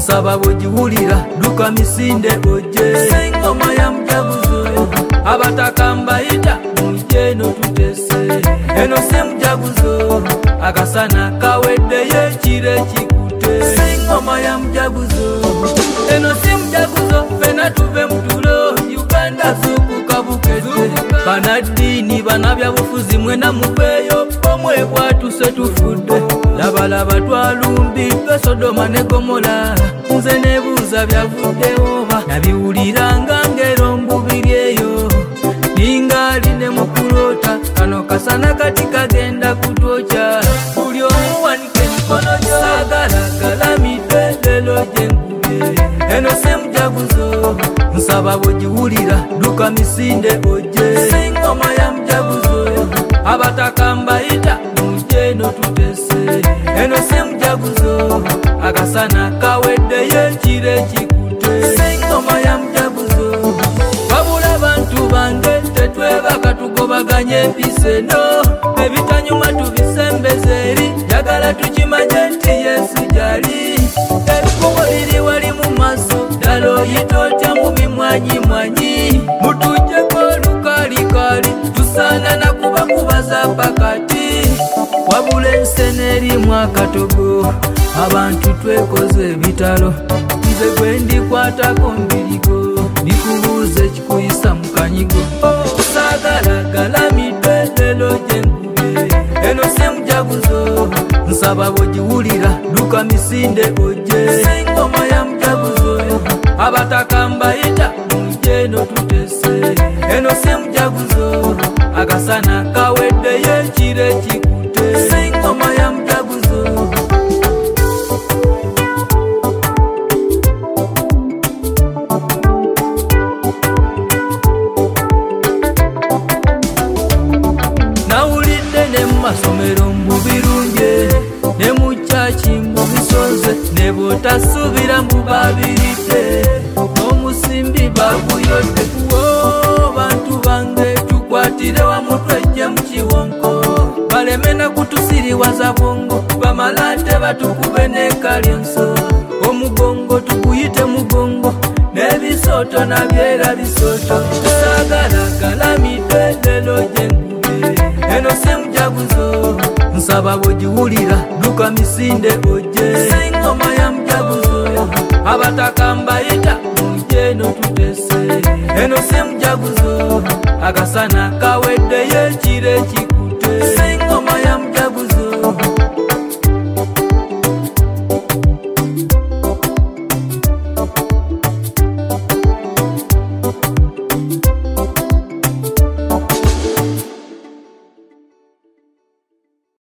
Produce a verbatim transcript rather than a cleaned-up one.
nsaba bw'ogiwulira duka misinde ojje engoma ya mujaguzo abataka mbayita mujje no tutese eno si mujaguzo akasana kaweddeyo ekire kikute engoma ya mujaguzo eno si mujaguzo fena tuve mutulo Uganda zukuka bukete banadini banabyabufuzi mwena mubeeyo omwe bwatuse tufudde labalaba twalumbidde Sodoma ne Gomora nze nebuuza byavuddewo ba nabiwuliranga ngero mbubiri eyo ningali ne mukulota kano kasana kati kagenda kutwoca buli omu wanike emikono gyo saagala galamidde lelo gyenkubye eno si mujaguzo nsaba bw'ogiwulira duka misinde ojje engoma ya mujaguzo abataka mbayita mujje no tutese eno si mujaguzo akasana kaweddeyo ekire kikute engoma ya mujaguzo wabula bantu bange tetwebaka tugobaganye empisa eno ebitanyuma tubisembeze eri jagala tukimanye nti Yesu gyali ebikubo biri wali mu maaso ddala oyita otya mu bimwanyi mwanyi mutujjeko lukalikali tusaana nakuba kubaza pakati wabula ensene erimu akatogo abantu twekoze ebitalo nze gwe ndikwatako mbirigo ndikubuuza ekikuyisa mu kanyigo saagala galamidde lelo gyenkubye eno si mujaguzo nsaba bw'ogiwulira duka misinde ojje engoma ya mujaguzo abataka mbayita mujje no tutese eno si mujaguzo akasana kaweddeyo ekire kikute engoma ya mujaguzo nawulidde ne mu masomero mu birunge ne mu kyaki mu bisonze ne bw'otasuubira mu babirite n'omusimbi baguyodde wo bantu bange tukwatire wamu twejje mu kiwonko baleme na kutusiriwaza bwongo bamalate batukube n'ekalyonso omugongo tukuyite mugongo n'ebisooto nabyera bisooto saagala galamidde lelo gyenkubye eno si mujaguzo nsaba bw'ogiwulira duka misinde ojje engoma ya mujaguzo abataka mbayita mujje no tutese eno si mujaguzo akasana kaweddeyo ekire kikute